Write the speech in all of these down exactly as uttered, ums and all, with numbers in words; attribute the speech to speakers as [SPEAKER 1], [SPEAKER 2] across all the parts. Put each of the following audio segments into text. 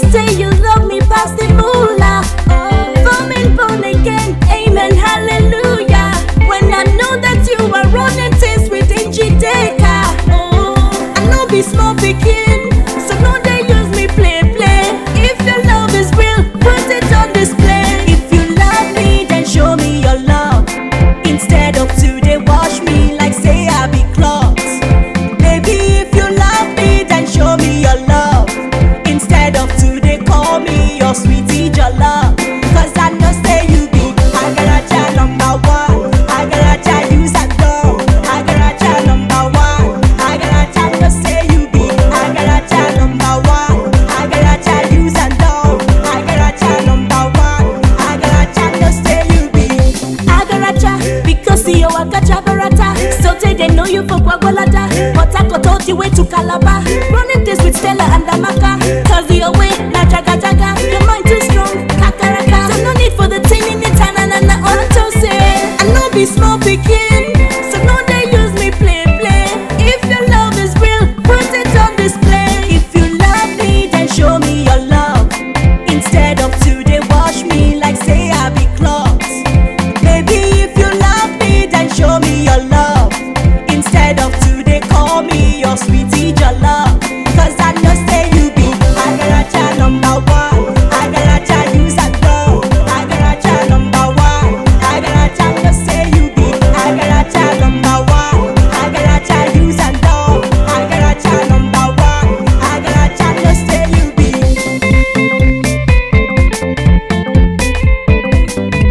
[SPEAKER 1] say you love me past the moolah. Born and born again, amen, hallelujah. When I know that you are running things with Njideka. Oh, I know be small pikin, so no they use me play play. If your love is real, put it on display. If you love me, then show me your love. Instead of today, wash me like say I be cloth. Baby, if you love me, then show me your love. Instead of today, call me your sweetie jollof. Cause I know say you be Agaracha number one. Agaracha use and go. Agaracha number one. Agaracha know say you be Agaracha number one. Agaracha use and go. Agaracha number one. Agaracha know say you be Agaracha because you are Agacha Barata. So say they know you for Guagolada, but I got all the way to Calabar. Running this with Stella and Amaka. Cause your way, na jaga jaga. Your mind too strong, kakaraka. So no need for the thing in it, and na auto say. I know be small pikin, so no they use me play play. If your love is real, put it on display. If you love me, then show me your love. Instead of today, wash me like say I be cloth. Baby, if you love me, then show me your love. Instead of today, call me your sweetie jollof. Cause I know say you be Agaracha number one. Agaracha use and go. Agaracha number one. Agaracha know say you be Agaracha number one. Agaracha use and go. Agaracha number one. Agaracha know say you be.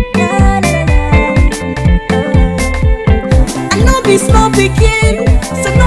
[SPEAKER 1] I know be small pikin, so